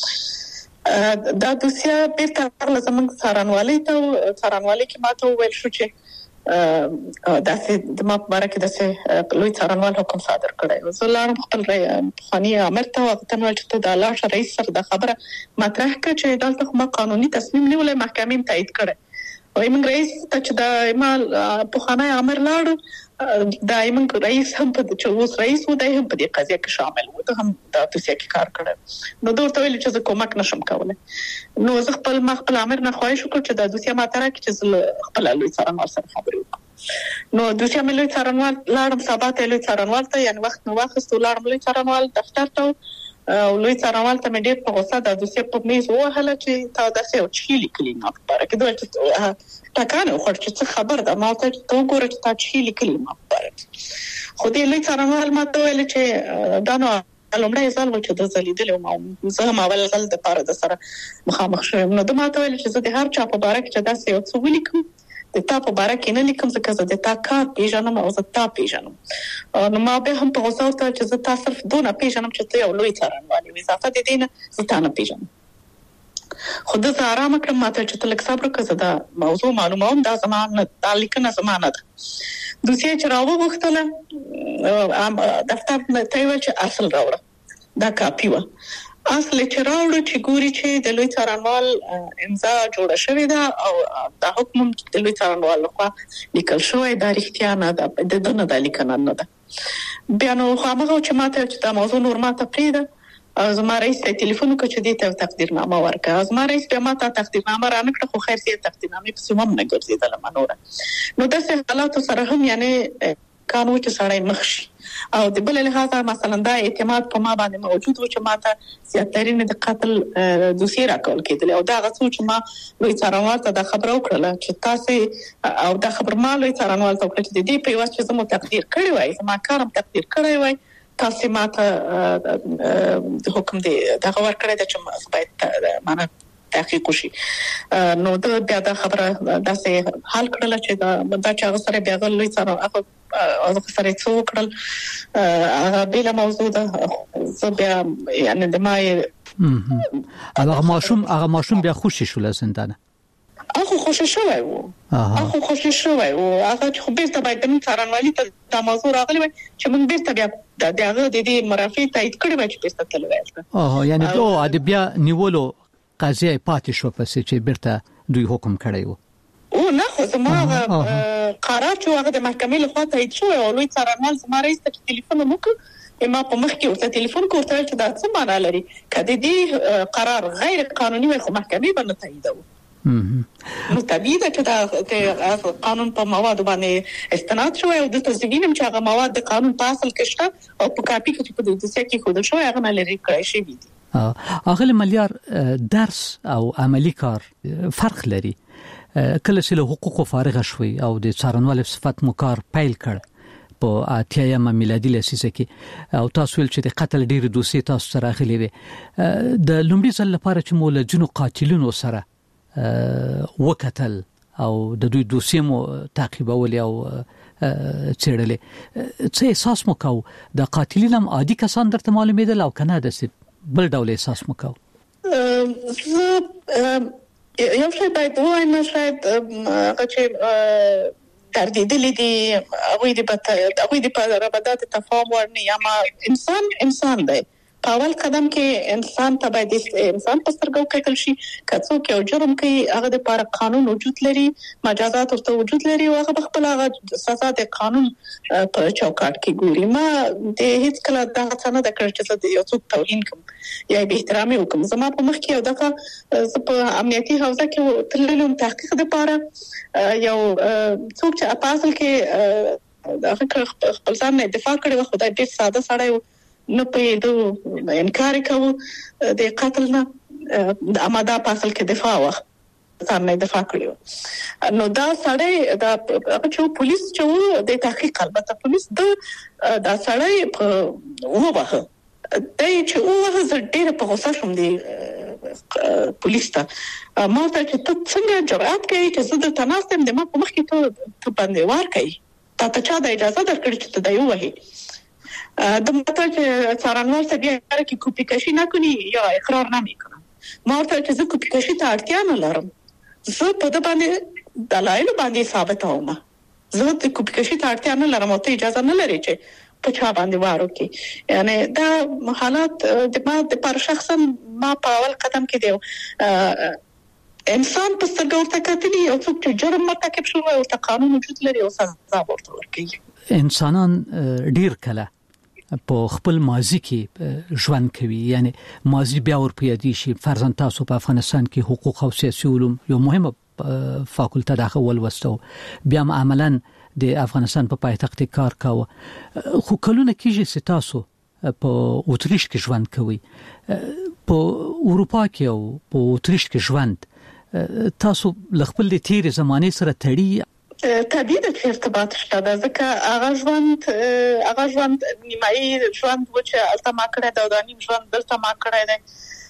دا دوسیه بیرته ورله زمونږ څارنوالۍ ته څارنوالۍ کې ماته وویل شو چې داسې د ما په باره کې داسې لوی څارنوال حکم صادر کړی و. زه لاړم خپل پخواني امر ته ورته وویل چې ته د لاړ شه رئیس سره دا خبره مطرح کړه چې دلته خو ما قانوني تصمیم نیولی محکمې هم تایید کړی. وایي موږ رئیس ته چې دا ما پخوانی امر لاړو دا موږ رئیس هم په چې اوس رئیس و دی هم په دې قضیه کې شامل و ته هم دا توصیه کې کار کړی. نو دا ورته ویل چې زه کومک نشم کولی. نو زه خپل ما خپل امر نه خواهش وکړ چې دا دوسیه ماته راکړي چې زه خپل لوی څارنوال سره خبرې وکړم. نو دوسیه مې لوی څارنوال لاړم سبا ته لوی څارنوال ته یعنی وخت نو واخیستو لاړم لوی څارنوال دفتر ته او لوی څارنوال ته مې ډېر په غوسه دا دوسیه په میز ووهله چې تا داسې یو چي لیکلي ما په باره کې دوی چې ټکانه وخوړ چې څه خبر ده ما ته ته وګوره چې تا چي لیکلي ما په باره کې. خو دې لوی څارنوال ما ته ویل چې دا نو لومړی ځل و چې د زلیدلې ما زه هم اول ځل د پاره د سره مخامخ شوم. نو د ما ته ویل چې زه د هر چا په باره کې چې داسې یو څه ولیکم د تا په باره کې نه لیکم ځکه زه د تا کار پیژنم او زه تا پیژنم. نو ما به هم په غوسه ورته چې زه تا صرف دونه پیژنم چې ته یو لوی څارنوال یې اضافه د دې نه زه تا نه پیژنم. خو د زه آرام کړم ماته چې ته لږ صبر وکړه زه دا موضوع معلوموم دا زما نه دا لیکنه زما نه ده. دوسیه چې راوغوښتله دفتر ته یې ویل چې اصل راوړه دا کاپي وه. اصل چې راوړو چې ګوري چې د لوی څارنوال امضا جوړه شوې ده او دا حکم د لوی څارنوال لخوا لیکل شوی دا رښتیا نه ده د ده نه دا لیکنه نه ده. بیا نو هغه چې ماته چې دا موضوع نور ماته پرېږده زما رئیس ته ټلیفون وکړ چې دې ته تقدیرنامه ورکړه. زما رئیس بیا ماته تقدیرنامه رانکړه خو خیر دې تقدیرنامې پسې هم نه ګرځېدلم نوره. نو داسې حالاتو سره هم یعنی قانون چې سړی مخ شي او د بل لحاظه مثلا دا اعتماد په ما باندې موجود و چې ماته زیاترین د قتل دوسیه راکول کېدل او دا غوښتل چې ما لوی څارنوال ته دا خبره وکړه چې تاسو او دا خبر ما لوی څارنوال ته وکړه چې د دې په واسطه چې زموږ تقدیر کړی وای زما کارم تقدیر کړی وای تاسو ماته د حکم دی دا خبر کړی چې باید معنا تحقیق وشي. نو دا بیا دا خبره داسې حل کړل چې دا دا چې هغه سره بیا لوی څارنوال هغه سره څو کړل هغه بل موضوع ده زه بیا یعنی د ما هغه ماشوم هغه ماشوم بیا خوشی شو لزندانه هغه خوشی شوی وو هغه خوشی شوی وو هغه خو بیرته باید د څارنوالۍ ته دا موضوع راغلی وای چې موږ بیرته بیا د هغه د دې مرافع تایید کړی وای چې بیرته تللی وای. اه یعنی دوه ادبیا نیولو قضیه پاتې شو پسې چې بیرته دوی حکم کړی وو. او نه خو زما قرار چې هغه د محکمې لخوا تایید شو او لوی څارنوال زما رئیس ته ټلیفون وکړ ما په مخ کې ورته ټلیفون کوته چې دا څه معنا لري کله دې قرار غیر قانوني وي خو محکمې باندې تاییدو. نو طبيعي ده چې دا قانون په مواد باندې استناد شوی او د تزوینم چې هغه مواد د قانون په اصل کې شته او په کاپي کې په دې ځکه کې خود شوی هغه نه لري کړی شي دي. اغلی ملیار درس او عملی کار فرق لري. کله چې له حقوقو فارغ شوي او د څارنوال صفت مو کار پیل کړ په اتیایم میلادي لسیزه کې او تاسو ول چې د قتل ډیر دوسیه تاسو سره غلي وي د لومړي ځل لپاره چې مو له جنو قاتلونو سره وکتل او د دوی دوسیه مو تعقیبول او چیرلې څه احساس مو کو د قاتلینم عادي کسان درته معلومېدل او کنه د بل ډول احساس مو کو؟ یو شی باید وایم شاید هغه چې تردیدلی دي هغوی د هغوی د ربادات تفاهم ورنه یا ما انسان انسان دی په اول قدم کې انسان ته باید انسان په سترګو کتل شي که څوک یو جرم کوي هغه د لپاره قانون وجود لري مجازات ورته وجود لري او هغه خپل هغه سزا د قانون په چوکاټ کې ګوري. ما د هیڅ کله دا څه نه د کړ چې یو څوک توهین کوم یا به احترامي وکم. زما په مخ کې یو دغه په امنیتي حوزه کې تللم تحقیق لپاره یو څوک چې په اصل کې هغه خپل ځان نه دفاع کړي و خدای ډېر ساده سړی نه پېدو انکار کوو د قتل نه د اماده په اصل کې دفاع وخت ځان نه دفاع کړی نو دا سړی دا چې پولیس چې د تحقیق البته پولیس د دا سړی ووهه دای چې ووهه زه ډېر په غوسه شوم دی پولیس ته ما ته چې ته څنګه جرأت کوي چې زه د تناستم د ما په مخ کې ته ته باندې وار کوي تا ته چا د اجازه درکړې چې ته دا ووهې د مطلب څارنوال څه بیا کې کوپی کشي نه کوي یا اقرار نه میکنه. ما ورته چې زه کوپی کشي ته اړتیا نه لرم، زه په د باندې دلایل باندې ثابتوم، زه د کوپی کشي ته اړتیا نه لرم او ته اجازه نه لري چې په چا باندې وارو کې. یعنی دا حالات د ما د پر شخصا ما په اول قدم کې دی انسان په سترګو ورته کتلی او څوک چې جرم مرتکب شوی او ته قانون وجود لري او سزا ورته ورکوي. انسانان ډیر کله په خپل ماضي کې ژوند کوي، یعنی ماضي بیا ورپیادي شي. فرضاً تاسو په افغانستان کې حقوق او سیاسي علوم یو مهمه فاکولټه داخل ولوستو، بیا عملاً د افغانستان په پایتخت کار کاوه، خو کلونه کېږي چې تاسو په اوتریش کې ژوند کوي. په اروپا کې او په اوتریش کې ژوند تاسو لخپل د تیر زمانه سره تړي طبيعي د ارتباط شته، ځکه هغه ژوند هغه ژوند نیمایي ژوند و چې الته ما کړی دا د نیم ژوند دلته ما کړی دی.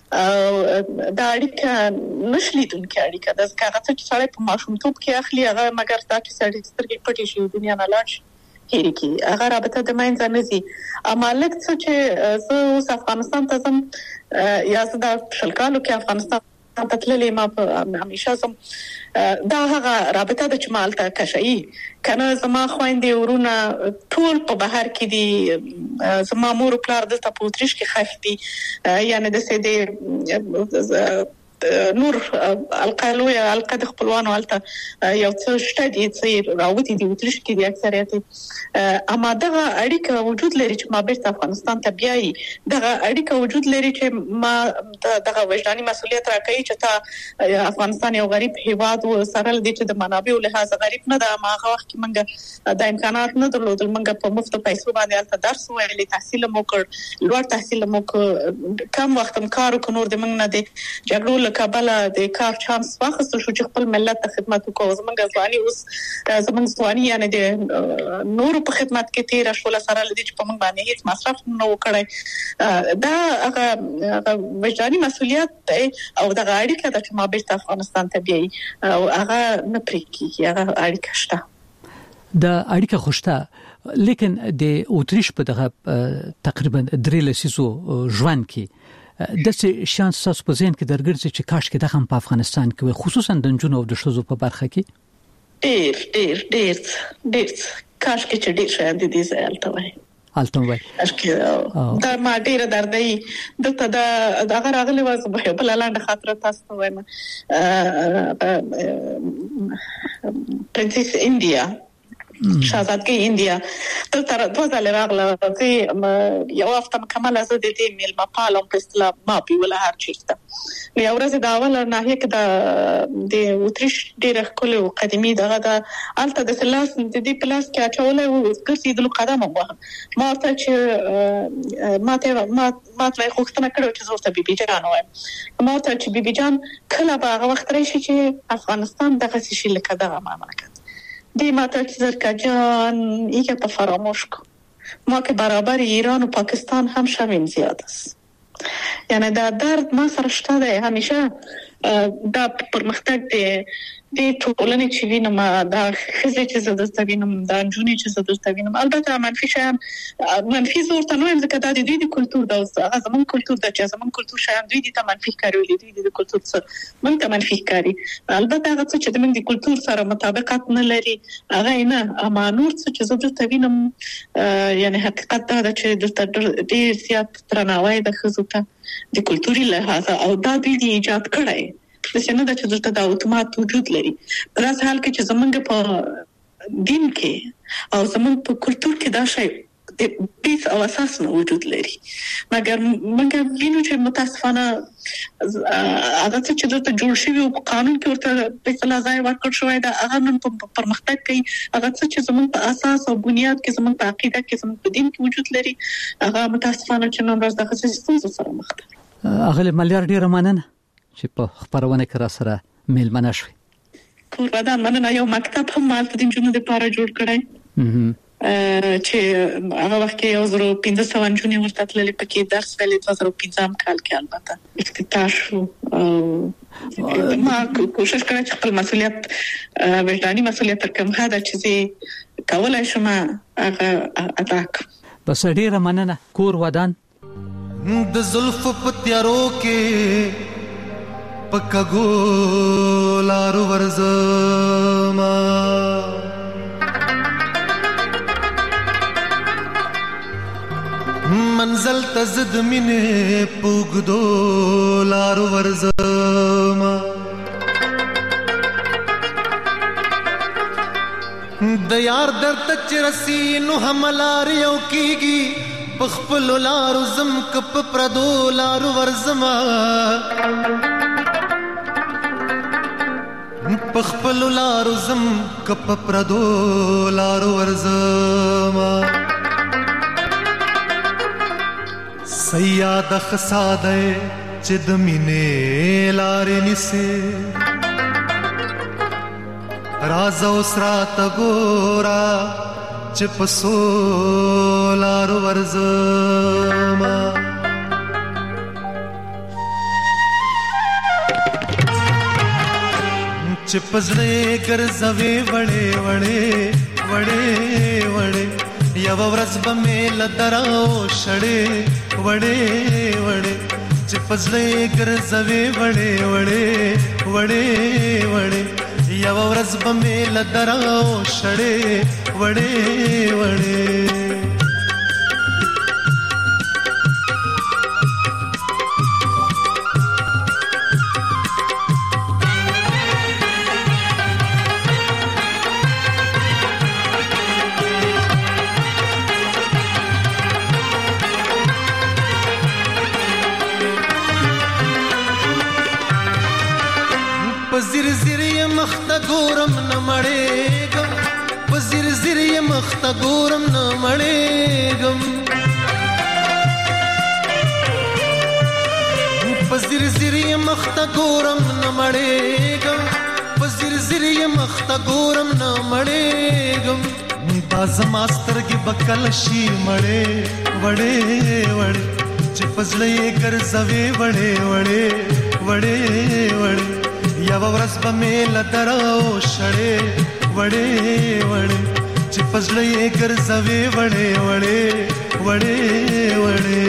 دا اړیکه نشلیدونکې اړیکه ده، ځکه هغه چې سړی په ماشومتوب کې اخلي هغه مګر دا چې سړی سترګې پټې شي دنیا نه لاړ شي هېرې کی هغه رابطه د منځ نه ځي. اما لکه چې زه اوس افغانستان ته ځم یا زه د شل کالو کې افغانستان ته تللې ما په همیشه زم دا هغه رابطه د چمالته کشي کنه زما خويندې ورونه ټول په بهر کې دي، زما مور او پلار دلته په اوتریش کې خښ دي، یعنی د سیدې نور القالو یا القد خپلوانو الته یو څه شته دي چې راوتی دي اوتریش کې دي اکثریت. اما دغه اړیکه وجود لري چې ما بیرته افغانستان ته بیایي، دغه اړیکه وجود لري چې ما دغه وجداني مسؤلیت راکړي چې تا افغانستان یو غریب هیواد و سره لدی چې د منابعو لحاظ غریب نه ده. ما هغه وخت کې منګه د امکانات نه درلودل، منګه په مفت پیسو باندې الته درس ویلي، تحصیل مو کړ، لوړ تحصیل مو کړ، کم وخت هم کار وکړ، نور د منګ نه دي جګړو کابل د کار چانس واخیستل شو چې خپل ملت ته خدمت وکړو. زمونږ ځواني اوس زمونږ ځواني یعنی د نور په خدمت کې تیر شول سره لدی چې په موږ باندې هیڅ مصرف نه وکړي. دا هغه وجداني مسؤلیت دی او د اړیکه د ما بیرته افغانستان ته بیایي او هغه نه پریکي هغه اړیکه شته. د اړیکه خوشته، لیکن د اوتریش په دغه تقریبا درې لسیزو ژوند کې د څه شانس تاسو په ذهن کې درګرځي چې کاش کې دغه په افغانستان کې خصوصا د جنونو او د شذو په برخه کې ډېر ډېر ډېر ډېر کاش کې چې ډېر شاید دې زالته وای الته وای کاش کې دا ما ډېر دردې دلته دا دغه راغلی و په بل لاندې خاطر تاسو وایم پرنسس انډیا شاهزادګي انډیا تل تر دوه ځله راغله چې یو هفته مکمل از د دې میل مپال او پستلا ما په ولا هر چیرته نو یو ورځ دا اوله ناحیه کې د د اوتریش ډېر خپل او قديمي دغه د الته د سلاس د دې پلاس کې اچولې او ګرځي د قدم وغه ما ته چې ما ته ما ما ته خوښتنه کړو چې زورته بيبي جان وایم ما ته چې بيبي جان کله به هغه وخت راشي چې افغانستان دغه شي لکه دغه مملکت دی ما ته چې زرکا جان یکه په فراموش کو ما که برابر ایران و پاکستان هم شویم زیاد است. یعنی دا درد ما سره شته دی همیشه دا پرمختګ دی د ټولنې چې وینم دا خزه چې زده ستوینم دا جونی چې زده ستوینم البته منفي شیان منفي زور ته نویم ځکه دا د دوی د کلچر د هغه زمون کلچر د چې زمون کلچر شیان دوی د منفي کاروي دوی د کلچر سره مونږ ته منفي کاری البته هغه چې د موږ د کلچر سره مطابقت نه لري هغه نه اما نور چې زده ستوینم یعنی حقیقت دا چې د ډېر زیات ترناوی د خزو ته د کلچري لحاظ او دا دوی د ایجاد کړی د څنګه د چې دلته د اتومات وجود لري په داس حال کې چې زمونږ په دین کې او زمونږ په کلچر کې دا شی د بیس او اساس نه وجود لري مګر موږ وینو چې متاسفانه هغه چې دلته جوړ شوی او قانون کې ورته په اصطلاح ځای ورکړ شوی دا هغه نن په پرمختګ کوي هغه چې زمونږ په اساس او بنیاد کې زمونږ په عقیده کې زمونږ په دین کې وجود لري هغه متاسفانه چې نن ورځ دغه څه سره مخ ده. هغه مليار ډیر مننه چې په خبرونه کې را سره میلمنه شوي. کوربدان مننه یو مکتب هم مال د جنونو لپاره جوړ کړی چې هغه وخت کې یو زرو پنځه سوه جنونو ورته تللې پکې درس ویلې دوه زره پنځم کال کې البته افتتاح شو ما کوشش کړم چې خپل مسؤلیت وجداني مسؤلیت تر کوم حد چې کولای شم هغه ادا کړم. بس ډیره مننه. کور ودان د زلف پتیارو کې پکګو لارو ورزما منزل تزد مینه پوګدو لارو ورزما د یار درد چرسی نو هملار یو کیږي بخپل لارو زم کپ پردو لارو ورزما بخپل لارو زم کپ پردو لارو ورزما سیاد خساده چې د مینې لارې نسه راز اوسرا تګورا چې پسو لارو ورزما چې پزړې ګرځوي وړې وړې وړې وړې یو ورځ به مې لدراو شړې وړې وړې چې پزړې ګرځوي وړې وړې وړې وړې یو ورځ به مې لدراو شړې وړې وړې پزیر زیر مخته ګورم نه مړېږم پزیر زیر مخته ګورم نه مړېږم پزیر زیر مخته ګورم نه مړېږم پزیر زیر مخته ګورم نه مړېږم دا زما سترګې بکل شي مړې وړې وړې چې پزړې ګرځوي وړې وړې وړې وړې یو ورځ به مې لدراو شړې وړې وړې چې پزړې ګرځوي وړې وړې وړې وړې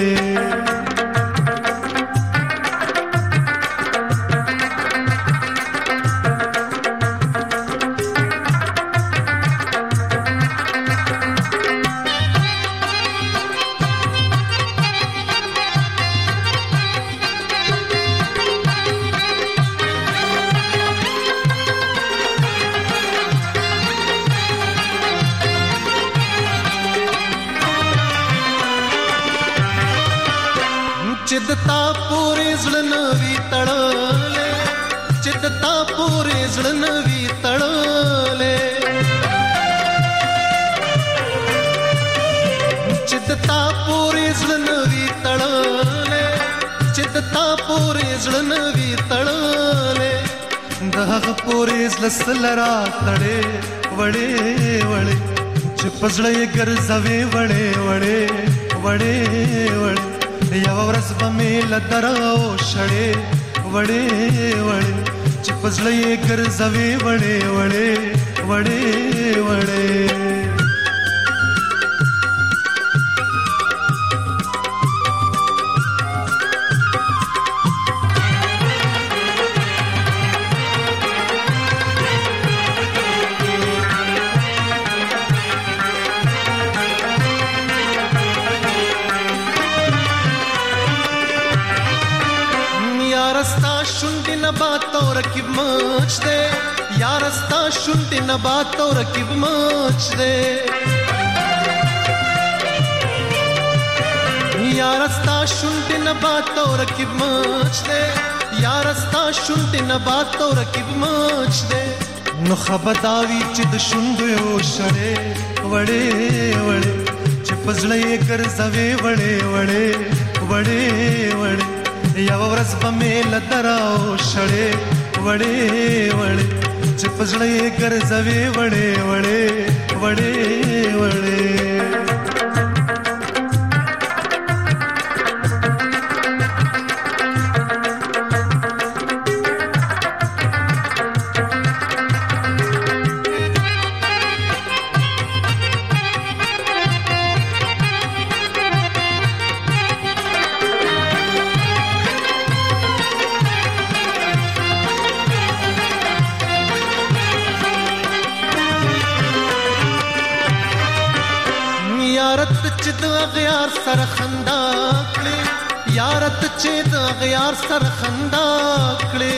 चिदता पूरे जलनवी तड़ले चिदता पूरे जलनवी तड़ले चिदता पूरे जलनवी तड़ले चिदता पूरे जलनवी तड़ले दहग पूरे जलसलरा तड़े वड़े वड़े चिपजले गरजवे वड़े वड़े वड़े वड़े یو ورځ به مې لدراو شړې وړې وړې چې پزړې ګرځوي وړې وړې وړې وړې شونډې نه باتو رکیب مچ دے یار استا شونډې نه باتو رکیب مچ دے یار استا شونډې نه باتو رکیب مچ دے یار استا شونډې نه باتو رکیب مچ دے نو خبرداوی چې د شونډو یو شړې وړې وړې چې پزړې ګرځوي وړې وړې وړې وړې یو ورځ به مې لدراو شړې وړې وړې چې پزړې ګرځوي وړې وړې وړې وړې غیار سره خندا کړې یارت چې د غیار سره خندا کړې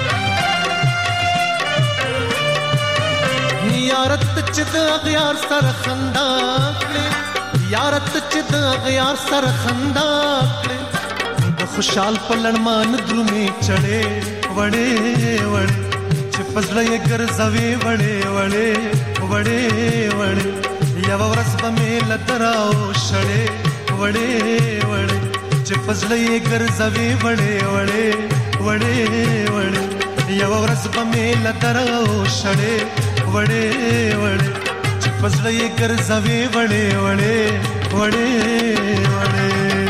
یارت چې د غیار سره خندا کړې یارت چې د غیار سره خندا کړې د خوشحال پلړمان درومې چړې وړې وړې چې پزړه یې ګرځوي وړې وړې وړې وړې یو ورځ به مې لدراو شړې وړې وړې چې پزړه یې ګرځوي وړې وړې وړې وړې یو ورځ به مې لدراو شړې وړې وړې چې پزړه یې ګرځوي وړې وړې وړې وړې